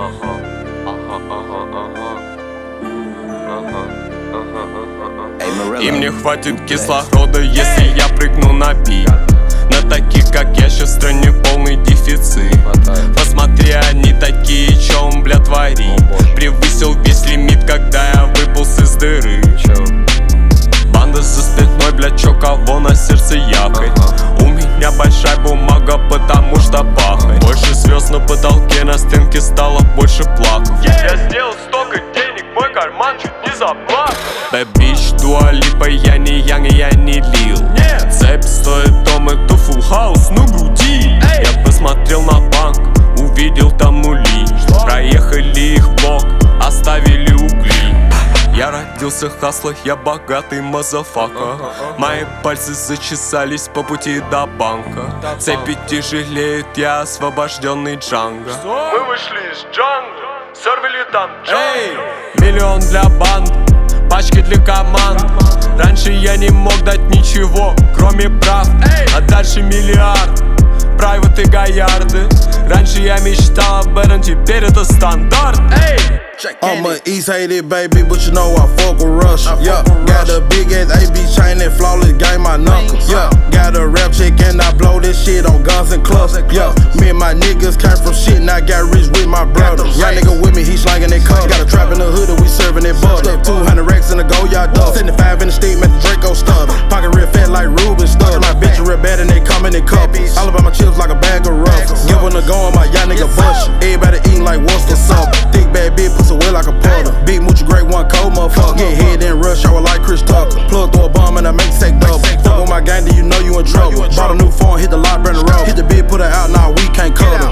Им не хватит кислорода, если я прыгну на бит. На таких, как я, щас в стране полный дефицит. Посмотри, они такие, чё он, бля, творит. Превысил весь лимит, когда я выполз из дыры. Банда за спиной, бля, чё кого на сердце якает. У меня большая бумага, потому что пахает. Больше звезд на потолке, на стенке стало больше плаков. Я сделал столько денег, мой карман чуть не заплакал. Bad bitch, Dua Lipa, я не Янг и я не Лил. Цепь стоит дом, это full house, ну груди. Я посмотрел на банк, увидел там нули. Проехали их блок, оставили угли. Я родился хасло, я богатый мазафака. Мои пальцы зачесались по пути до банка. Цепи тяжелеют, я освобожденный Джанго. Мы вышли из джангла, сорвали там джангл. Миллион для банд, пачки для команд. Раньше я не мог дать ничего, кроме прав. А дальше миллиард, прайват и гаярды. Раньше я мечтал об этом, теперь это стандарт. I'm a East-hated baby, but you know I fuck with Russia. Yeah, got a big ass AB chain that flawless game my knuckles. Yeah, got a rap check and I blow this shit on guns and clubs. Yeah, me and my niggas came from shit and I got rich with my brother. Y'all nigga with me, he slanging that cup. Got a trap in the hood and we serving that butter. 200 racks in the go-yard duff. 75 in the steam at the Draco stutter. Pocket real fat like Ruben stutter. My bitch real bad and they come in couples. All about my chips like a bag of ruffles. Give them a go on my y'all nigga bush. Everybody eating like what's for supper. Thick bad bitch, pussy wet like a puddle. Big moochie great one cold motherfucker. Get hit then rush, I was like Chris Tucker. Plug through a bomb and I make take double. Fuck with my gang, then you know you in trouble. Bought a new phone, hit the lot, burn the road. Hit the bid, put her out, nah, we can't cut her.